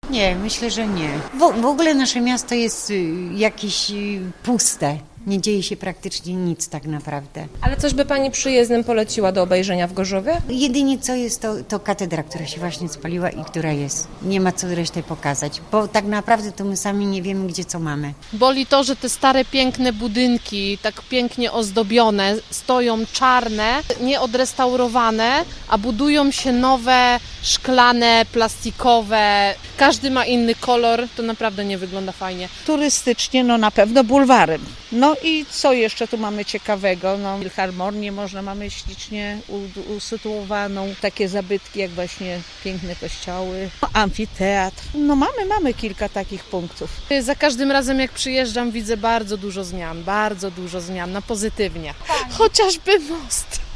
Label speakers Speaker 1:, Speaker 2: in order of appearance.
Speaker 1: Nie, myślę, że nie. W ogóle nasze miasto jest jakieś puste. Nie dzieje się praktycznie nic tak naprawdę.
Speaker 2: Ale coś by Pani przyjezdnym poleciła do obejrzenia w Gorzowie?
Speaker 1: Jedynie co jest to katedra, która się właśnie spaliła i która jest. Nie ma co resztę pokazać, bo tak naprawdę to my sami nie wiemy, gdzie co mamy.
Speaker 3: Boli to, że te stare, piękne budynki, tak pięknie ozdobione, stoją czarne, nieodrestaurowane, a budują się nowe, szklane, plastikowe. Każdy ma inny kolor, to naprawdę nie wygląda fajnie.
Speaker 4: Turystycznie na pewno bulwarem. No i co jeszcze tu mamy ciekawego? Filharmonię mamy ślicznie usytuowaną. Takie zabytki jak właśnie piękne kościoły, amfiteatr. Mamy kilka takich punktów.
Speaker 3: Za każdym razem jak przyjeżdżam, widzę bardzo dużo zmian na pozytywnie. Chociażby most.